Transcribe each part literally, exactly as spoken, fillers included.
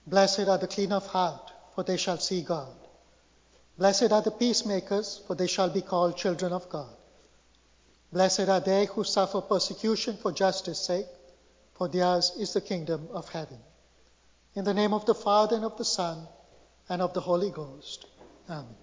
Blessed are the clean of heart, for they shall see God. Blessed are the peacemakers, for they shall be called children of God. Blessed are they who suffer persecution for justice' sake, for theirs is the kingdom of heaven. In the name of the Father, and of the Son, and of the Holy Ghost. Amen.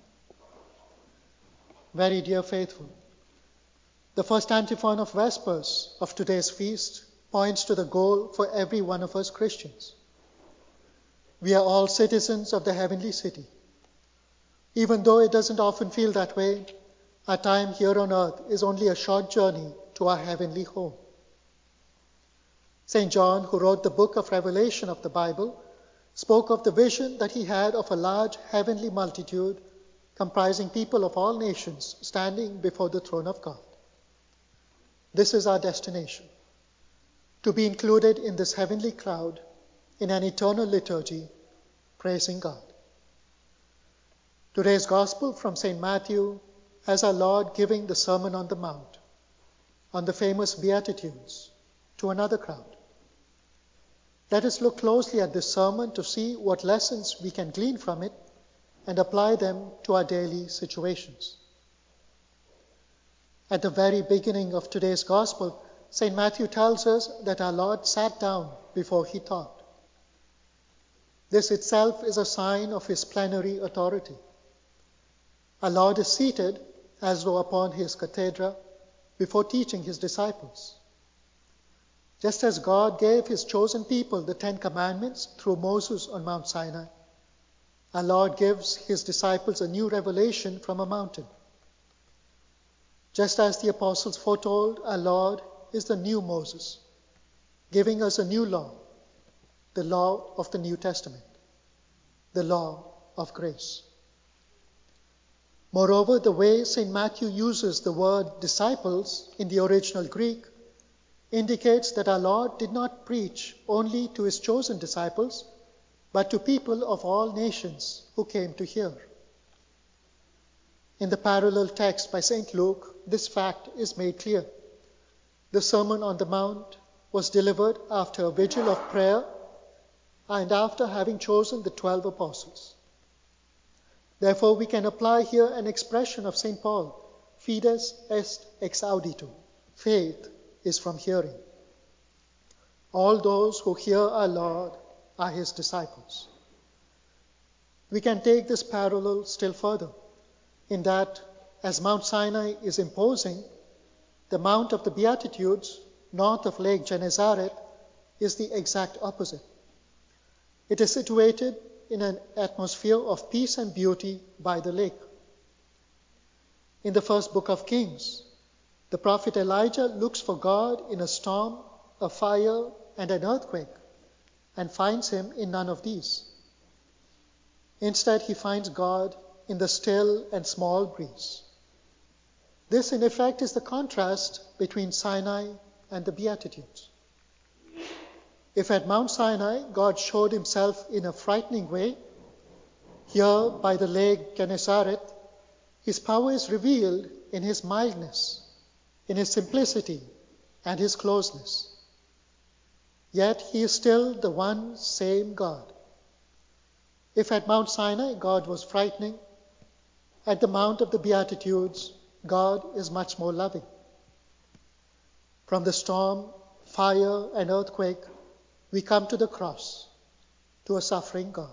Very dear faithful, the first antiphon of Vespers of today's feast points to the goal for every one of us Christians. We are all citizens of the heavenly city. Even though it doesn't often feel that way, our time here on earth is only a short journey to our heavenly home. Saint John, who wrote the book of Revelation of the Bible, spoke of the vision that he had of a large heavenly multitude comprising people of all nations standing before the throne of God. This is our destination, to be included in this heavenly crowd in an eternal liturgy, praising God. Today's Gospel from Saint Matthew has our Lord giving the Sermon on the Mount, on the famous Beatitudes, to another crowd. Let us look closely at this sermon to see what lessons we can glean from it and apply them to our daily situations. At the very beginning of today's Gospel, Saint Matthew tells us that our Lord sat down before he taught. This itself is a sign of his plenary authority. Our Lord is seated as though upon his cathedra before teaching his disciples. Just as God gave his chosen people the Ten Commandments through Moses on Mount Sinai, our Lord gives his disciples a new revelation from a mountain. Just as the apostles foretold, our Lord is the new Moses, giving us a new law, the law of the New Testament, the law of grace. Moreover, the way Saint Matthew uses the word disciples in the original Greek indicates that our Lord did not preach only to his chosen disciples, but to people of all nations who came to hear. In the parallel text by Saint Luke, this fact is made clear. The Sermon on the Mount was delivered after a vigil of prayer and after having chosen the twelve apostles. Therefore, we can apply here an expression of Saint Paul, fides est ex audito, faith is from hearing. All those who hear our Lord are his disciples. We can take this parallel still further, in that as Mount Sinai is imposing, the Mount of the Beatitudes, north of Lake Gennesaret, is the exact opposite. It is situated in an atmosphere of peace and beauty by the lake. In the first book of Kings, the prophet Elijah looks for God in a storm, a fire, and an earthquake, and finds him in none of these. Instead, he finds God in the still and small breeze. This, in effect, is the contrast between Sinai and the Beatitudes. If at Mount Sinai God showed himself in a frightening way, here by the lake Gennesaret, his power is revealed in his mildness, in his simplicity, and his closeness. Yet he is still the one same God. If at Mount Sinai God was frightening, at the Mount of the Beatitudes God is much more loving. From the storm, fire, and earthquake, we come to the cross, to a suffering God.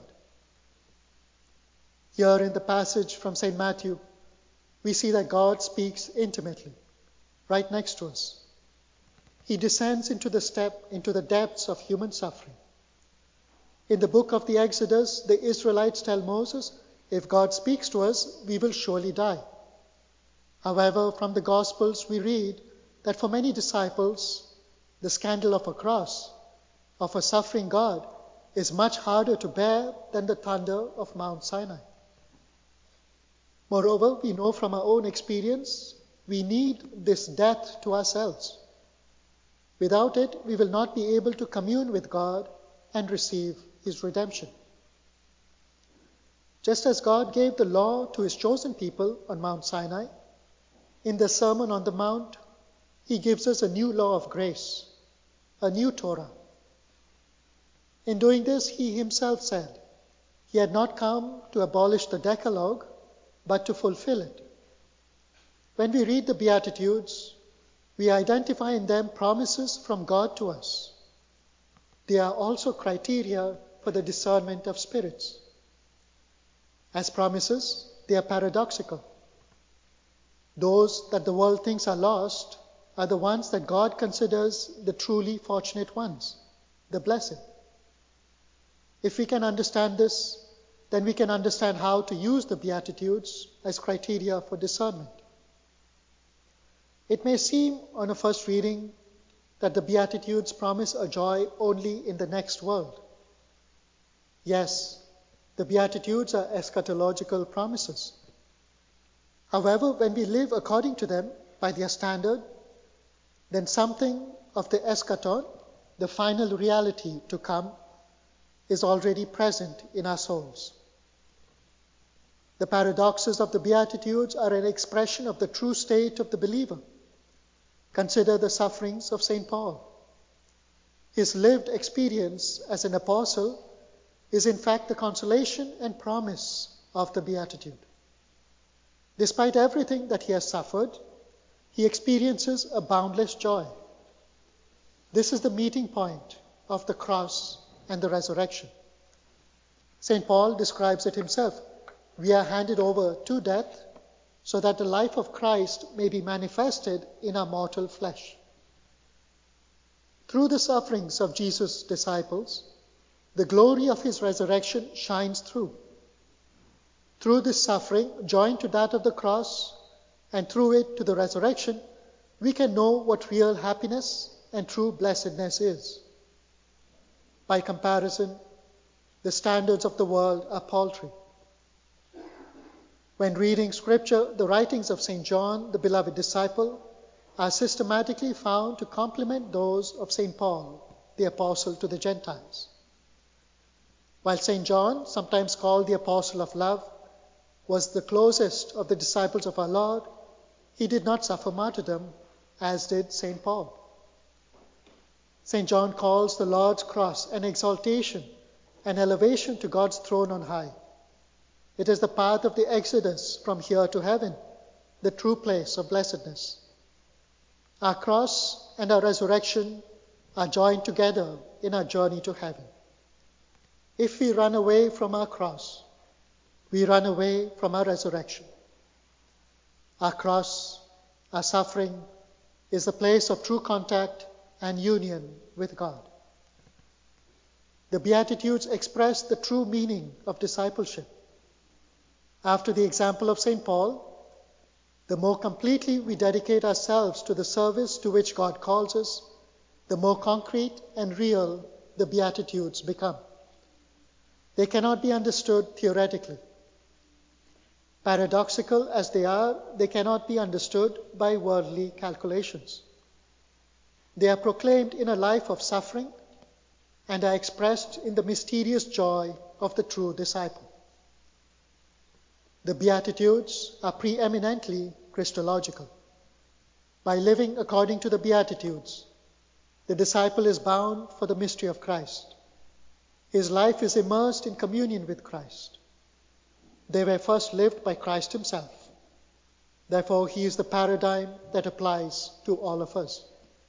Here in the passage from Saint Matthew, we see that God speaks intimately, right next to us. He descends into the step, into the depths of human suffering. In the book of the Exodus, the Israelites tell Moses, if God speaks to us, we will surely die. However, from the Gospels we read that for many disciples, the scandal of a cross, of a suffering God, is much harder to bear than the thunder of Mount Sinai. Moreover, we know from our own experience, we need this death to ourselves. Without it, we will not be able to commune with God and receive his redemption. Just as God gave the law to his chosen people on Mount Sinai, in the Sermon on the Mount, he gives us a new law of grace, a new Torah. In doing this, he himself said he had not come to abolish the Decalogue, but to fulfill it. When we read the Beatitudes, we identify in them promises from God to us. They are also criteria for the discernment of spirits. As promises, they are paradoxical. Those that the world thinks are lost are the ones that God considers the truly fortunate ones, the blessed. If we can understand this, then we can understand how to use the Beatitudes as criteria for discernment. It may seem on a first reading that the Beatitudes promise a joy only in the next world. Yes, the Beatitudes are eschatological promises. However, when we live according to them by their standard, then something of the eschaton, the final reality to come, is already present in our souls. The paradoxes of the Beatitudes are an expression of the true state of the believer. Consider the sufferings of Saint Paul. His lived experience as an apostle is in fact the consolation and promise of the Beatitude. Despite everything that he has suffered, he experiences a boundless joy. This is the meeting point of the cross and the resurrection. Saint Paul describes it himself. We are handed over to death so that the life of Christ may be manifested in our mortal flesh. Through the sufferings of Jesus' disciples, the glory of his resurrection shines through. Through this suffering, joined to that of the cross, and through it to the resurrection, we can know what real happiness and true blessedness is. By comparison, the standards of the world are paltry. When reading Scripture, the writings of Saint John, the beloved disciple, are systematically found to complement those of Saint Paul, the apostle to the Gentiles. While Saint John, sometimes called the apostle of love, was the closest of the disciples of our Lord, he did not suffer martyrdom, as did Saint Paul. Saint John calls the Lord's cross an exaltation, an elevation to God's throne on high. It is the path of the exodus from here to heaven, the true place of blessedness. Our cross and our resurrection are joined together in our journey to heaven. If we run away from our cross, we run away from our resurrection. Our cross, our suffering, is the place of true contact and union with God. The Beatitudes express the true meaning of discipleship. After the example of Saint Paul, the more completely we dedicate ourselves to the service to which God calls us, the more concrete and real the Beatitudes become. They cannot be understood theoretically. Paradoxical as they are, they cannot be understood by worldly calculations. They are proclaimed in a life of suffering and are expressed in the mysterious joy of the true disciple. The Beatitudes are preeminently Christological. By living according to the Beatitudes, the disciple is bound for the mystery of Christ. His life is immersed in communion with Christ. They were first lived by Christ himself. Therefore, he is the paradigm that applies to all of us.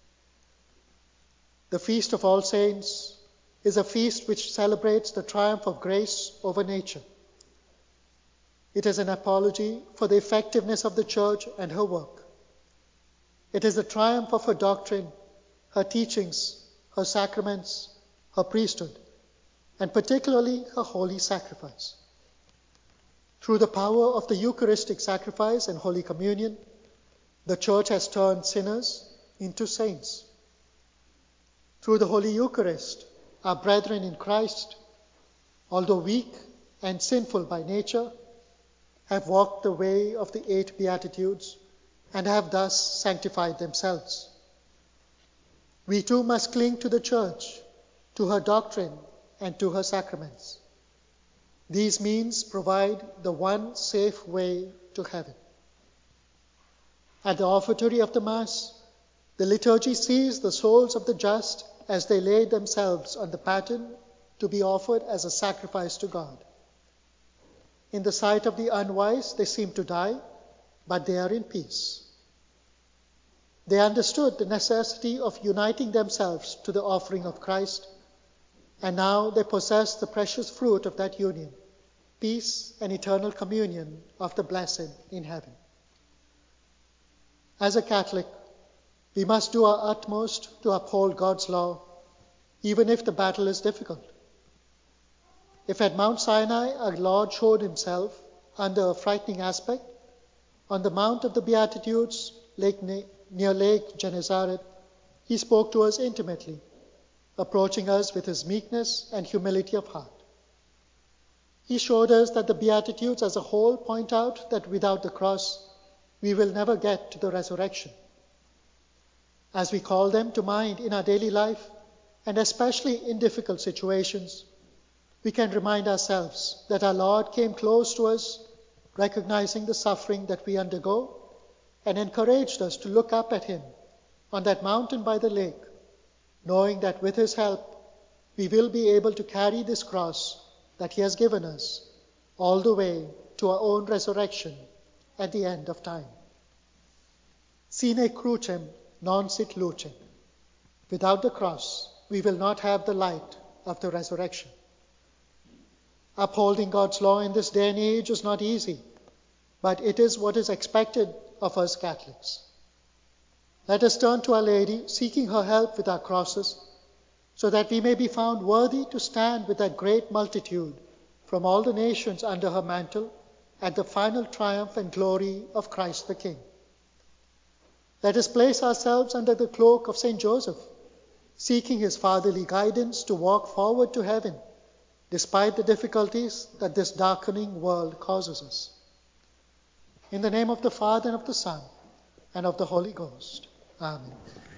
The Feast of All Saints is a feast which celebrates the triumph of grace over nature. It is an apology for the effectiveness of the Church and her work. It is the triumph of her doctrine, her teachings, her sacraments, her priesthood, and particularly her holy sacrifice. Through the power of the Eucharistic sacrifice and Holy Communion, the Church has turned sinners into saints. Through the Holy Eucharist, our brethren in Christ, although weak and sinful by nature, have walked the way of the eight Beatitudes and have thus sanctified themselves. We too must cling to the Church, to her doctrine, and to her sacraments. These means provide the one safe way to heaven. At the offertory of the Mass, the liturgy sees the souls of the just as they lay themselves on the paten to be offered as a sacrifice to God. In the sight of the unwise, they seem to die, but they are in peace. They understood the necessity of uniting themselves to the offering of Christ, and now they possess the precious fruit of that union, peace and eternal communion of the blessed in heaven. As a Catholic, we must do our utmost to uphold God's law, even if the battle is difficult. If at Mount Sinai our Lord showed himself under a frightening aspect, on the Mount of the Beatitudes, Lake Ne- near Lake Gennesaret, he spoke to us intimately, approaching us with his meekness and humility of heart. He showed us that the Beatitudes as a whole point out that without the cross, we will never get to the resurrection. As we call them to mind in our daily life, and especially in difficult situations, we can remind ourselves that our Lord came close to us, recognizing the suffering that we undergo, and encouraged us to look up at him on that mountain by the lake, knowing that with his help, we will be able to carry this cross that he has given us all the way to our own resurrection at the end of time. Sine crucem non sit lucem. Without the cross, we will not have the light of the resurrection. Upholding God's law in this day and age is not easy, but it is what is expected of us Catholics. Let us turn to Our Lady, seeking her help with our crosses, so that we may be found worthy to stand with that great multitude from all the nations under her mantle at the final triumph and glory of Christ the King. Let us place ourselves under the cloak of Saint Joseph, seeking his fatherly guidance to walk forward to heaven, despite the difficulties that this darkening world causes us. In the name of the Father, and of the Son, and of the Holy Ghost. Amen.